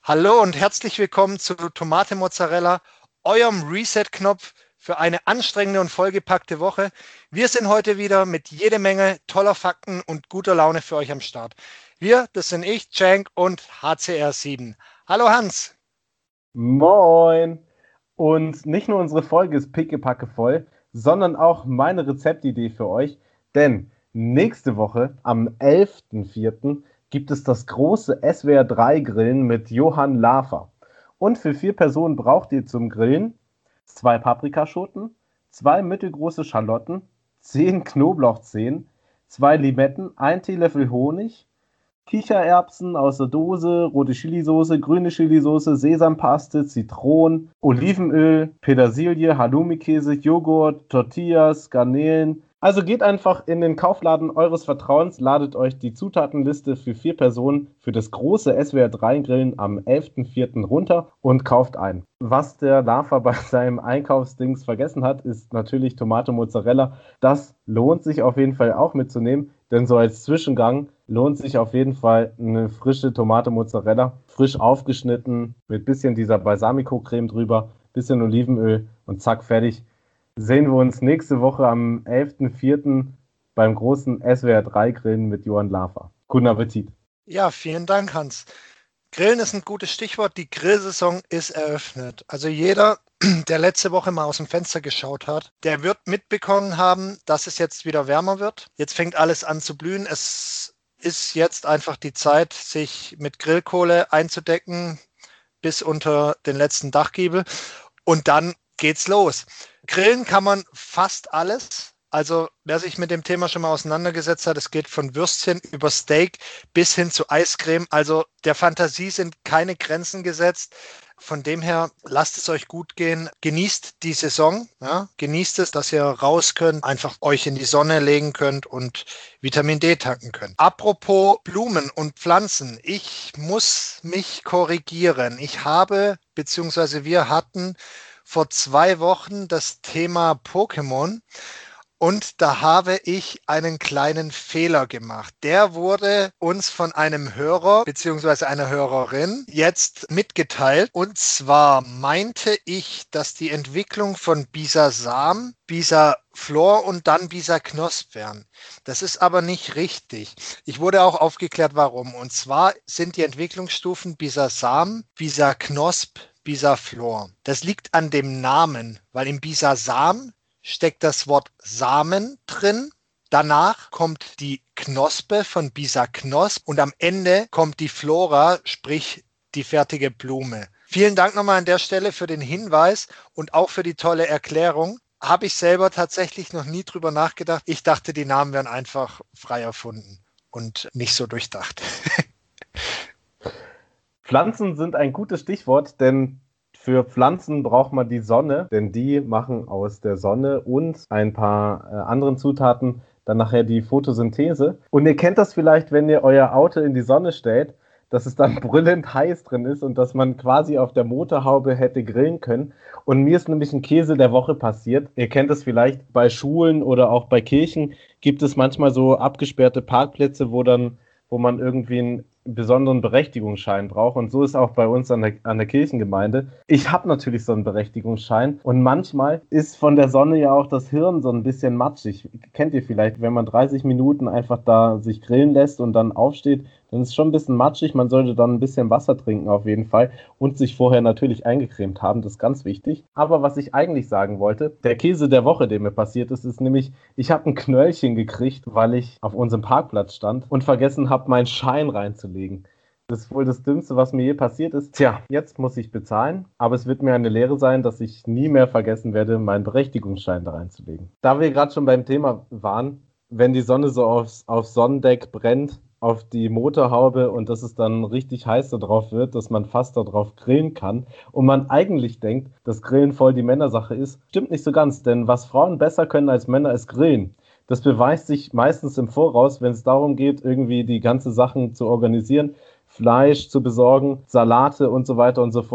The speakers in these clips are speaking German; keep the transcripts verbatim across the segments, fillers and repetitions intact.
Hallo und herzlich willkommen zu Tomate Mozzarella, eurem Reset-Knopf für eine anstrengende und vollgepackte Woche. Wir sind heute wieder mit jede Menge toller Fakten und guter Laune für euch am Start. Wir, das sind ich, Cenk und H C R sieben. Hallo Hans. Moin! Und nicht nur unsere Folge ist pickepacke voll, sondern auch meine Rezeptidee für euch. Denn nächste Woche, am elften vierten, gibt es das große S W R drei Grillen mit Johann Lafer. Und für vier Personen braucht ihr zum Grillen zwei Paprikaschoten, zwei mittelgroße Schalotten, zehn Knoblauchzehen, zwei Limetten, ein Teelöffel Honig, Kichererbsen aus der Dose, rote Chilisauce, grüne Chilisauce, Sesampaste, Zitronen, Olivenöl, Petersilie, Halloumi-Käse, Joghurt, Tortillas, Garnelen. Also geht einfach in den Kaufladen eures Vertrauens, ladet euch die Zutatenliste für vier Personen für das große S W R drei Grillen am elften vierten runter und kauft ein. Was der Lava bei seinem Einkaufsdings vergessen hat, ist natürlich Tomate Mozzarella. Das lohnt sich auf jeden Fall auch mitzunehmen, denn so als Zwischengang lohnt sich auf jeden Fall eine frische Tomate Mozzarella, frisch aufgeschnitten, mit bisschen dieser Balsamico-Creme drüber, bisschen Olivenöl und zack, fertig. Sehen wir uns nächste Woche am elften vierten beim großen S W R drei Grillen mit Johann Lafer. Guten Appetit. Ja, vielen Dank, Hans. Grillen ist ein gutes Stichwort. Die Grillsaison ist eröffnet. Also jeder, der letzte Woche mal aus dem Fenster geschaut hat, der wird mitbekommen haben, dass es jetzt wieder wärmer wird. Jetzt fängt alles an zu blühen. Es ist jetzt einfach die Zeit, sich mit Grillkohle einzudecken bis unter den letzten Dachgiebel. Und dann geht's los. Grillen kann man fast alles. Also wer sich mit dem Thema schon mal auseinandergesetzt hat, es geht von Würstchen über Steak bis hin zu Eiscreme. Also der Fantasie sind keine Grenzen gesetzt. Von dem her, lasst es euch gut gehen. Genießt die Saison. Ja? Genießt es, dass ihr raus könnt, einfach euch in die Sonne legen könnt und Vitamin D tanken könnt. Apropos Blumen und Pflanzen. Ich muss mich korrigieren. Ich habe, beziehungsweise wir hatten vor zwei Wochen das Thema Pokémon. Und da habe ich einen kleinen Fehler gemacht. Der wurde uns von einem Hörer bzw. einer Hörerin jetzt mitgeteilt. Und zwar meinte ich, dass die Entwicklung von Bisasam, Bisaflor und dann Bisaknosp wären. Das ist aber nicht richtig. Ich wurde auch aufgeklärt, warum. Und zwar sind die Entwicklungsstufen Bisasam, Bisaknosp, Bisaflor. Das liegt an dem Namen, weil im Bisasam steckt das Wort Samen drin. Danach kommt die Knospe von Bisaknosp und am Ende kommt die Flora, sprich die fertige Blume. Vielen Dank nochmal an der Stelle für den Hinweis und auch für die tolle Erklärung. Habe ich selber tatsächlich noch nie drüber nachgedacht. Ich dachte, die Namen wären einfach frei erfunden und nicht so durchdacht. Pflanzen sind ein gutes Stichwort, denn für Pflanzen braucht man die Sonne, denn die machen aus der Sonne und ein paar äh, anderen Zutaten dann nachher die Photosynthese. Und ihr kennt das vielleicht, wenn ihr euer Auto in die Sonne stellt, dass es dann brüllend heiß drin ist und dass man quasi auf der Motorhaube hätte grillen können. Und mir ist nämlich ein Käse der Woche passiert. Ihr kennt es vielleicht bei Schulen oder auch bei Kirchen, gibt es manchmal so abgesperrte Parkplätze, wo dann, wo man irgendwie ein besonderen Berechtigungsschein brauche. Und so ist auch bei uns an der, an der Kirchengemeinde. Ich habe natürlich so einen Berechtigungsschein und manchmal ist von der Sonne ja auch das Hirn so ein bisschen matschig. Kennt ihr vielleicht, wenn man dreißig Minuten einfach da sich grillen lässt und dann aufsteht, dann ist es schon ein bisschen matschig. Man sollte dann ein bisschen Wasser trinken auf jeden Fall und sich vorher natürlich eingecremt haben. Das ist ganz wichtig. Aber was ich eigentlich sagen wollte, der Käse der Woche, der mir passiert ist, ist nämlich, ich habe ein Knöllchen gekriegt, weil ich auf unserem Parkplatz stand und vergessen habe, meinen Schein reinzulegen. Das ist wohl das Dümmste, was mir je passiert ist. Tja, jetzt muss ich bezahlen, aber es wird mir eine Lehre sein, dass ich nie mehr vergessen werde, meinen Berechtigungsschein da reinzulegen. Da wir gerade schon beim Thema waren, wenn die Sonne so aufs, aufs Sonnendeck brennt, auf die Motorhaube und dass es dann richtig heiß da drauf wird, dass man fast darauf grillen kann und man eigentlich denkt, dass Grillen voll die Männersache ist, stimmt nicht so ganz, denn was Frauen besser können als Männer ist Grillen. Das beweist sich meistens im Voraus, wenn es darum geht, irgendwie die ganze Sachen zu organisieren, Fleisch zu besorgen, Salate und so weiter und so fort.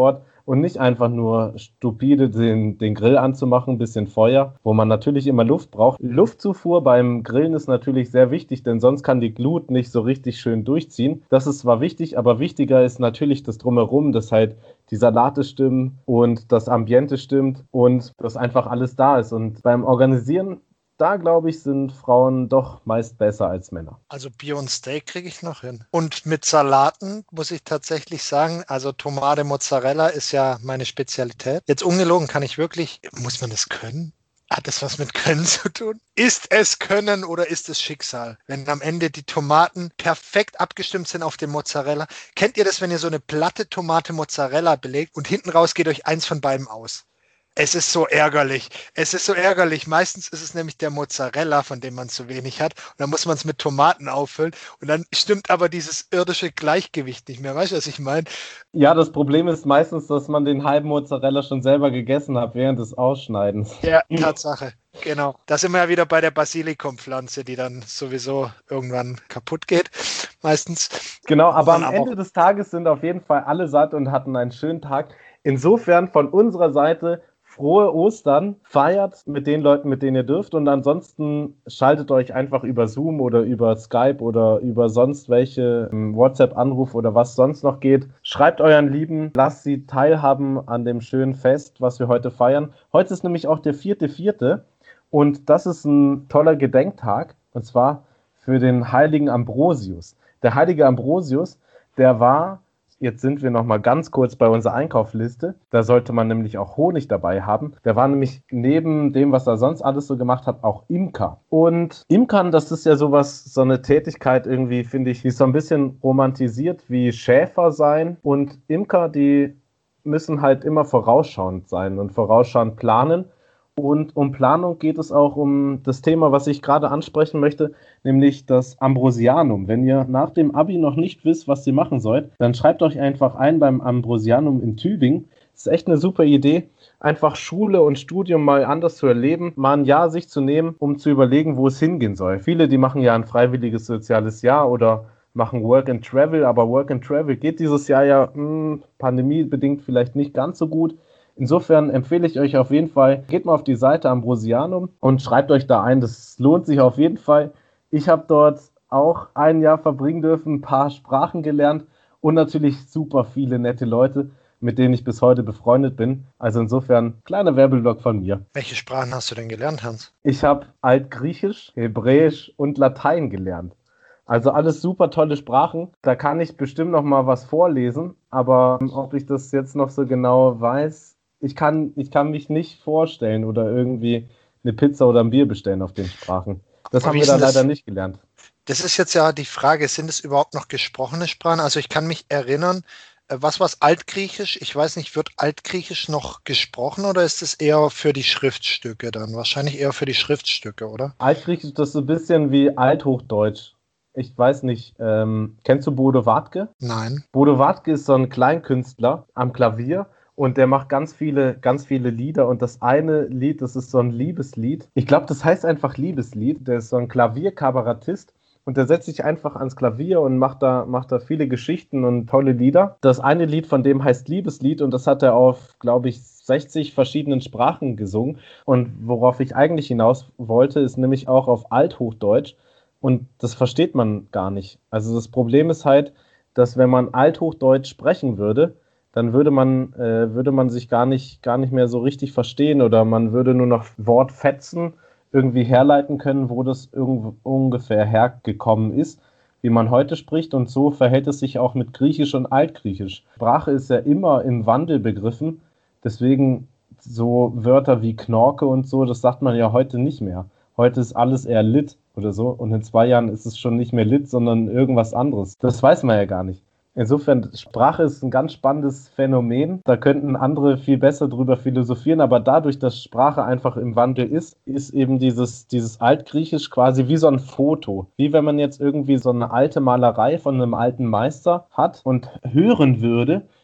und nicht einfach nur stupide den, den Grill anzumachen, ein bisschen Feuer, wo man natürlich immer Luft braucht. Luftzufuhr beim Grillen ist natürlich sehr wichtig, denn sonst kann die Glut nicht so richtig schön durchziehen. Das ist zwar wichtig, aber wichtiger ist natürlich das Drumherum, dass halt die Salate stimmen und das Ambiente stimmt und dass einfach alles da ist. Und beim Organisieren, da glaube ich, sind Frauen doch meist besser als Männer. Also Bier und Steak kriege ich noch hin. Und mit Salaten muss ich tatsächlich sagen, also Tomate Mozzarella ist ja meine Spezialität. Jetzt ungelogen, kann ich wirklich, muss man das können? Hat das was mit Können zu tun? Ist es Können oder ist es Schicksal? Wenn am Ende die Tomaten perfekt abgestimmt sind auf den Mozzarella. Kennt ihr das, wenn ihr so eine Platte Tomate Mozzarella belegt und hinten raus geht euch eins von beiden aus? Es ist so ärgerlich. Es ist so ärgerlich. Meistens ist es nämlich der Mozzarella, von dem man zu wenig hat. Und dann muss man es mit Tomaten auffüllen. Und dann stimmt aber dieses irdische Gleichgewicht nicht mehr. Weißt du, was ich meine? Ja, das Problem ist meistens, dass man den halben Mozzarella schon selber gegessen hat während des Ausschneidens. Ja, Tatsache. Genau. Da sind wir ja wieder bei der Basilikumpflanze, die dann sowieso irgendwann kaputt geht. Meistens. Genau, aber am aber Ende des Tages sind auf jeden Fall alle satt und hatten einen schönen Tag. Insofern von unserer Seite frohe Ostern, feiert mit den Leuten, mit denen ihr dürft, und ansonsten schaltet euch einfach über Zoom oder über Skype oder über sonst welche WhatsApp-Anruf oder was sonst noch geht. Schreibt euren Lieben, lasst sie teilhaben an dem schönen Fest, was wir heute feiern. Heute ist nämlich auch der vierte vierte und das ist ein toller Gedenktag, und zwar für den heiligen Ambrosius. Der heilige Ambrosius, der war... Jetzt sind wir noch mal ganz kurz bei unserer Einkaufsliste. Da sollte man nämlich auch Honig dabei haben. Der war nämlich neben dem, was er sonst alles so gemacht hat, auch Imker. Und Imkern, das ist ja sowas, so eine Tätigkeit irgendwie, finde ich, die ist so ein bisschen romantisiert wie Schäfer sein. Und Imker, die müssen halt immer vorausschauend sein und vorausschauend planen. Und um Planung geht es auch um das Thema, was ich gerade ansprechen möchte, nämlich das Ambrosianum. Wenn ihr nach dem Abi noch nicht wisst, was ihr machen sollt, dann schreibt euch einfach ein beim Ambrosianum in Tübingen. Das ist echt eine super Idee, einfach Schule und Studium mal anders zu erleben, mal ein Jahr sich zu nehmen, um zu überlegen, wo es hingehen soll. Viele, die machen ja ein freiwilliges soziales Jahr oder machen Work and Travel, aber Work and Travel geht dieses Jahr ja mh, pandemiebedingt vielleicht nicht ganz so gut. Insofern empfehle ich euch auf jeden Fall, geht mal auf die Seite Ambrosianum und schreibt euch da ein. Das lohnt sich auf jeden Fall. Ich habe dort auch ein Jahr verbringen dürfen, ein paar Sprachen gelernt und natürlich super viele nette Leute, mit denen ich bis heute befreundet bin. Also insofern, kleiner Werbeblock von mir. Welche Sprachen hast du denn gelernt, Hans? Ich habe Altgriechisch, Hebräisch und Latein gelernt. Also alles super tolle Sprachen. Da kann ich bestimmt noch mal was vorlesen, aber ob ich das jetzt noch so genau weiß, Ich kann, ich kann mich nicht vorstellen oder irgendwie eine Pizza oder ein Bier bestellen auf den Sprachen. Das Aber haben wie wir ist da denn das? leider nicht gelernt. Das ist jetzt ja die Frage, sind es überhaupt noch gesprochene Sprachen? Also ich kann mich erinnern, äh, was war es, Altgriechisch? Ich weiß nicht, wird Altgriechisch noch gesprochen oder ist es eher für die Schriftstücke dann? Wahrscheinlich eher für die Schriftstücke, oder? Altgriechisch, das ist so ein bisschen wie Althochdeutsch. Ich weiß nicht, ähm, kennst du Bodo Wartke? Nein. Bodo Wartke ist so ein Kleinkünstler am Klavier. Und der macht ganz viele, ganz viele Lieder. Und das eine Lied, das ist so ein Liebeslied. Ich glaube, das heißt einfach Liebeslied. Der ist so ein Klavierkabarettist. Und der setzt sich einfach ans Klavier und macht da, macht da viele Geschichten und tolle Lieder. Das eine Lied von dem heißt Liebeslied. Und das hat er auf, glaube ich, sechzig verschiedenen Sprachen gesungen. Und worauf ich eigentlich hinaus wollte, ist nämlich auch auf Althochdeutsch. Und das versteht man gar nicht. Also das Problem ist halt, dass wenn man Althochdeutsch sprechen würde, dann würde man, äh, würde man sich gar nicht, gar nicht mehr so richtig verstehen oder man würde nur noch Wortfetzen irgendwie herleiten können, wo das irgend, ungefähr hergekommen ist, wie man heute spricht. Und so verhält es sich auch mit Griechisch und Altgriechisch. Sprache ist ja immer im Wandel begriffen, deswegen so Wörter wie Knorke und so, das sagt man ja heute nicht mehr. Heute ist alles eher Lit oder so und in zwei Jahren ist es schon nicht mehr Lit, sondern irgendwas anderes. Das weiß man ja gar nicht. Insofern, Sprache ist ein ganz spannendes Phänomen. Da könnten andere viel besser drüber philosophieren, aber dadurch, dass Sprache einfach im Wandel ist, ist eben dieses, dieses Altgriechisch quasi wie so ein Foto. Wie wenn man jetzt irgendwie so eine alte Malerei von einem alten Meister hat und hören würde,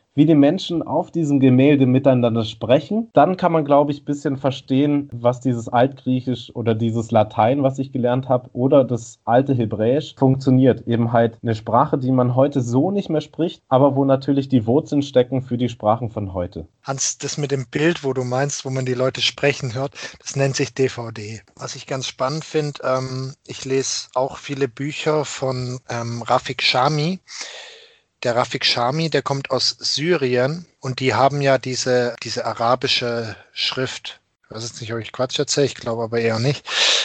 wie die Menschen auf diesem Gemälde miteinander sprechen. Dann kann man, glaube ich, ein bisschen verstehen, was dieses Altgriechisch oder dieses Latein, was ich gelernt habe, oder das alte Hebräisch funktioniert. Eben halt eine Sprache, die man heute so nicht mehr spricht, aber wo natürlich die Wurzeln stecken für die Sprachen von heute. Hans, das mit dem Bild, wo du meinst, wo man die Leute sprechen hört, das nennt sich D V D. Was ich ganz spannend finde, ähm, ich lese auch viele Bücher von ähm, Rafik Chami. Der Rafik Chami, der kommt aus Syrien und die haben ja diese, diese arabische Schrift. Ich weiß jetzt nicht, ob ich Quatsch erzähle, ich glaube aber eher nicht.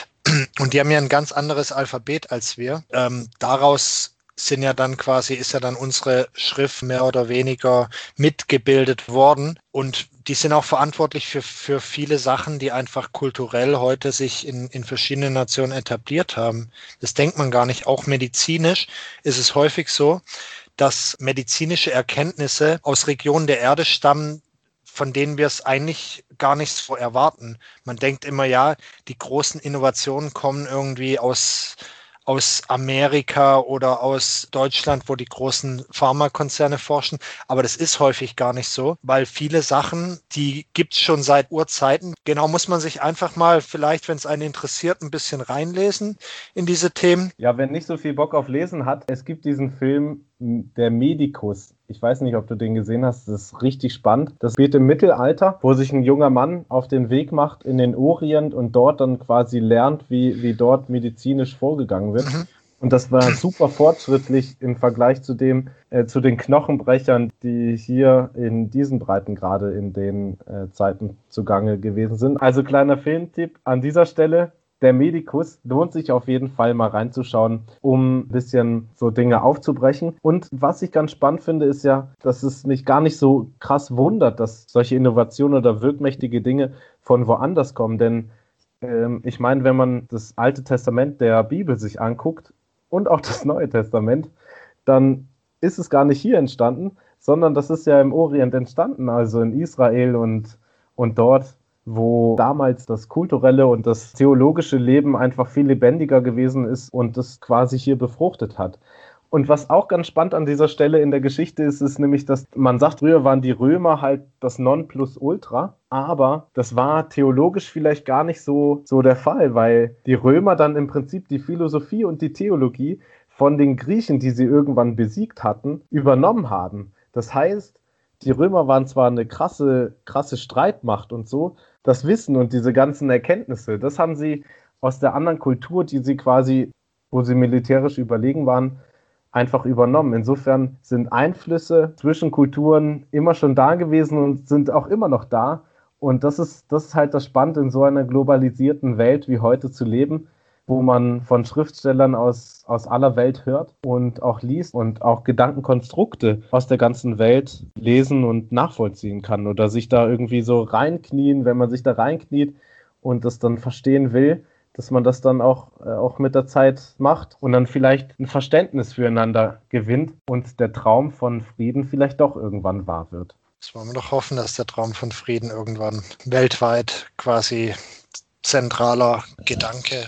Und die haben ja ein ganz anderes Alphabet als wir. Ähm, daraus sind ja dann quasi, ist ja dann unsere Schrift mehr oder weniger mitgebildet worden. Und die sind auch verantwortlich für, für viele Sachen, die einfach kulturell heute sich in, in verschiedenen Nationen etabliert haben. Das denkt man gar nicht. Auch medizinisch ist es häufig so, dass medizinische Erkenntnisse aus Regionen der Erde stammen, von denen wir es eigentlich gar nicht so erwarten. Man denkt immer, ja, die großen Innovationen kommen irgendwie aus, aus Amerika oder aus Deutschland, wo die großen Pharmakonzerne forschen. Aber das ist häufig gar nicht so, weil viele Sachen, die gibt es schon seit Urzeiten. Genau, muss man sich einfach mal vielleicht, wenn es einen interessiert, ein bisschen reinlesen in diese Themen. Ja, wenn nicht so viel Bock auf Lesen hat, es gibt diesen Film Der Medikus. Ich weiß nicht, ob du den gesehen hast. Das ist richtig spannend. Das spielt im Mittelalter, wo sich ein junger Mann auf den Weg macht in den Orient und dort dann quasi lernt, wie, wie dort medizinisch vorgegangen wird. Mhm. Und das war super fortschrittlich im Vergleich zu dem, äh, zu den Knochenbrechern, die hier in diesen Breiten gerade in den äh, Zeiten zugange gewesen sind. Also kleiner Filmtipp an dieser Stelle. Der Medikus lohnt sich auf jeden Fall mal reinzuschauen, um ein bisschen so Dinge aufzubrechen. Und was ich ganz spannend finde, ist ja, dass es mich gar nicht so krass wundert, dass solche Innovationen oder wirkmächtige Dinge von woanders kommen. Denn ähm, ich meine, wenn man das Alte Testament der Bibel sich anguckt und auch das Neue Testament, dann ist es gar nicht hier entstanden, sondern das ist ja im Orient entstanden, also in Israel und, und dort, wo damals das kulturelle und das theologische Leben einfach viel lebendiger gewesen ist und das quasi hier befruchtet hat. Und was auch ganz spannend an dieser Stelle in der Geschichte ist, ist nämlich, dass man sagt, früher waren die Römer halt das Nonplusultra, aber das war theologisch vielleicht gar nicht so, so der Fall, weil die Römer dann im Prinzip die Philosophie und die Theologie von den Griechen, die sie irgendwann besiegt hatten, übernommen haben. Das heißt, die Römer waren zwar eine krasse, krasse Streitmacht und so, das Wissen und diese ganzen Erkenntnisse, das haben sie aus der anderen Kultur, die sie quasi, wo sie militärisch überlegen waren, einfach übernommen. Insofern sind Einflüsse zwischen Kulturen immer schon da gewesen und sind auch immer noch da. Und das ist, das ist halt das Spannende, in so einer globalisierten Welt wie heute zu leben, wo man von Schriftstellern aus, aus aller Welt hört und auch liest und auch Gedankenkonstrukte aus der ganzen Welt lesen und nachvollziehen kann oder sich da irgendwie so reinknien, wenn man sich da reinkniet und das dann verstehen will, dass man das dann auch, äh, auch mit der Zeit macht und dann vielleicht ein Verständnis füreinander gewinnt und der Traum von Frieden vielleicht doch irgendwann wahr wird. Das wollen wir doch hoffen, dass der Traum von Frieden irgendwann weltweit quasi zentraler Gedanke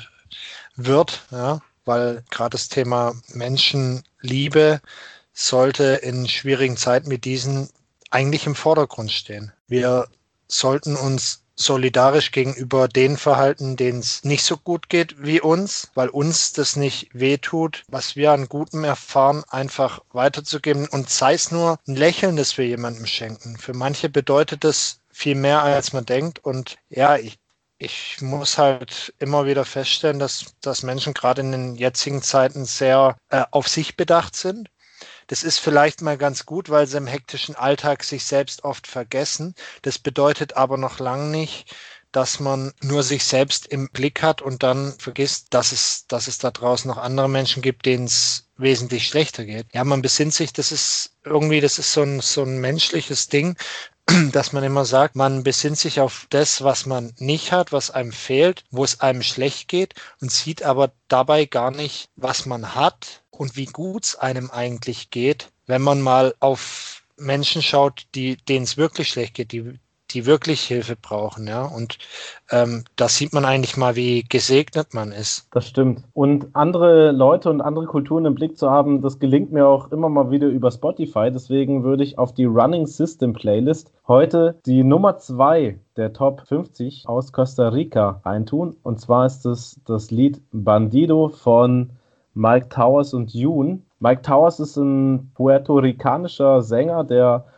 wird, ja, weil gerade das Thema Menschenliebe sollte in schwierigen Zeiten wie diesen eigentlich im Vordergrund stehen. Wir sollten uns solidarisch gegenüber denen verhalten, denen es nicht so gut geht wie uns, weil uns das nicht wehtut, was wir an Gutem erfahren, einfach weiterzugeben und sei es nur ein Lächeln, das wir jemandem schenken. Für manche bedeutet das viel mehr, als man denkt und ja, ich Ich muss halt immer wieder feststellen, dass, dass Menschen gerade in den jetzigen Zeiten sehr äh, auf sich bedacht sind. Das ist vielleicht mal ganz gut, weil sie im hektischen Alltag sich selbst oft vergessen. Das bedeutet aber noch lange nicht, dass man nur sich selbst im Blick hat und dann vergisst, dass es, dass es da draußen noch andere Menschen gibt, denen es wesentlich schlechter geht. Ja, man besinnt sich, das ist irgendwie, das ist so ein, so ein menschliches Ding, dass man immer sagt, man besinnt sich auf das, was man nicht hat, was einem fehlt, wo es einem schlecht geht und sieht aber dabei gar nicht, was man hat und wie gut es einem eigentlich geht, wenn man mal auf Menschen schaut, die, denen es wirklich schlecht geht, die, die wirklich Hilfe brauchen, ja. Und ähm, da sieht man eigentlich mal, wie gesegnet man ist. Das stimmt. Und andere Leute und andere Kulturen im Blick zu haben, das gelingt mir auch immer mal wieder über Spotify. Deswegen würde ich auf die Running System Playlist heute die Nummer zwei der Top fünfzig aus Costa Rica reintun. Und zwar ist es das Lied Bandido von Mike Towers und Yoon. Mike Towers ist ein puerto-ricanischer Sänger, der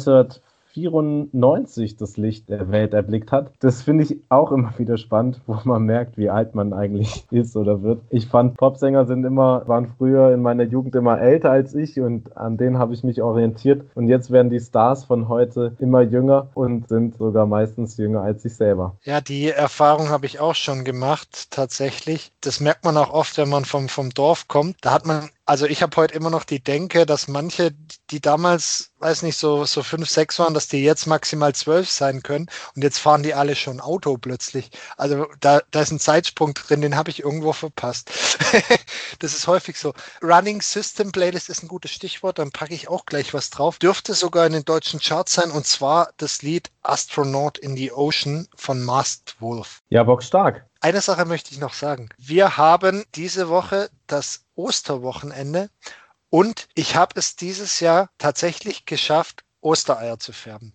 neunzehnhundertvierundneunzig das Licht der Welt erblickt hat. Das finde ich auch immer wieder spannend, wo man merkt, wie alt man eigentlich ist oder wird. Ich fand, Popsänger sind immer, waren früher in meiner Jugend immer älter als ich und an denen habe ich mich orientiert. Und jetzt werden die Stars von heute immer jünger und sind sogar meistens jünger als ich selber. Ja, die Erfahrung habe ich auch schon gemacht, tatsächlich. Das merkt man auch oft, wenn man vom, vom Dorf kommt. Da hat man, also ich habe heute immer noch die Denke, dass manche, die damals, weiß nicht, so, so fünf, sechs waren, dass die jetzt maximal zwölf sein können und jetzt fahren die alle schon Auto plötzlich. Also da, da ist ein Zeitsprung drin, den habe ich irgendwo verpasst. Das ist häufig so. Running System Playlist ist ein gutes Stichwort, dann packe ich auch gleich was drauf. Dürfte sogar in den deutschen Charts sein und zwar das Lied Astronaut in the Ocean von Masked Wolf. Ja, bockstark. Eine Sache möchte ich noch sagen. Wir haben diese Woche das Osterwochenende und ich habe es dieses Jahr tatsächlich geschafft, Ostereier zu färben.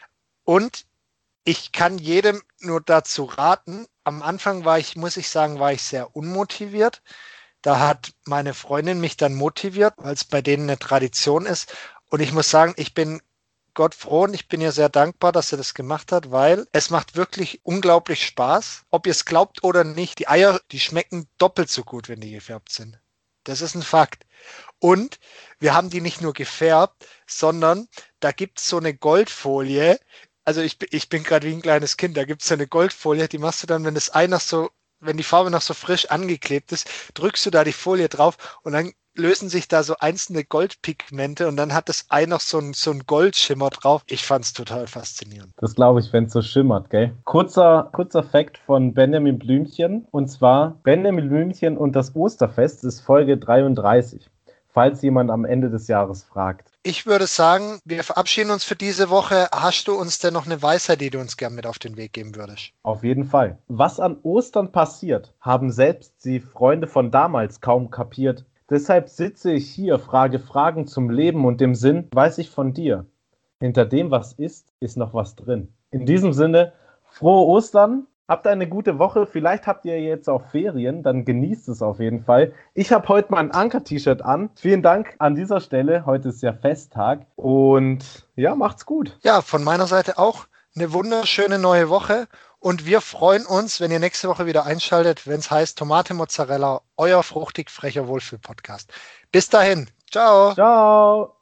Und ich kann jedem nur dazu raten, am Anfang war ich, muss ich sagen, war ich sehr unmotiviert. Da hat meine Freundin mich dann motiviert, weil es bei denen eine Tradition ist. Und ich muss sagen, ich bin Gott froh und ich bin ihr sehr dankbar, dass er das gemacht hat, weil es macht wirklich unglaublich Spaß. Ob ihr es glaubt oder nicht, die Eier, die schmecken doppelt so gut, wenn die gefärbt sind. Das ist ein Fakt. Und wir haben die nicht nur gefärbt, sondern da gibt es so eine Goldfolie. Also ich, ich bin gerade wie ein kleines Kind, da gibt es so eine Goldfolie, die machst du dann, wenn das Ei noch so, wenn die Farbe noch so frisch angeklebt ist, drückst du da die Folie drauf und dann lösen sich da so einzelne Goldpigmente und dann hat das Ei noch so ein, so ein Goldschimmer drauf. Ich fand es total faszinierend. Das glaube ich, wenn es so schimmert, gell? Kurzer, kurzer Fact von Benjamin Blümchen. Und zwar, Benjamin Blümchen und das Osterfest ist Folge dreiunddreißig. Falls jemand am Ende des Jahres fragt. Ich würde sagen, wir verabschieden uns für diese Woche. Hast du uns denn noch eine Weisheit, die du uns gerne mit auf den Weg geben würdest? Auf jeden Fall. Was an Ostern passiert, haben selbst die Freunde von damals kaum kapiert. Deshalb sitze ich hier, frage Fragen zum Leben und dem Sinn, weiß ich von dir. Hinter dem, was ist, ist noch was drin. In diesem Sinne, frohe Ostern, habt eine gute Woche, vielleicht habt ihr jetzt auch Ferien, dann genießt es auf jeden Fall. Ich habe heute mein Anker-T-Shirt an. Vielen Dank an dieser Stelle, heute ist ja Festtag und ja, macht's gut. Ja, von meiner Seite auch eine wunderschöne neue Woche. Und wir freuen uns, wenn ihr nächste Woche wieder einschaltet, wenn es heißt Tomate Mozzarella, euer fruchtig frecher Wohlfühl-Podcast. Bis dahin. Ciao. Ciao.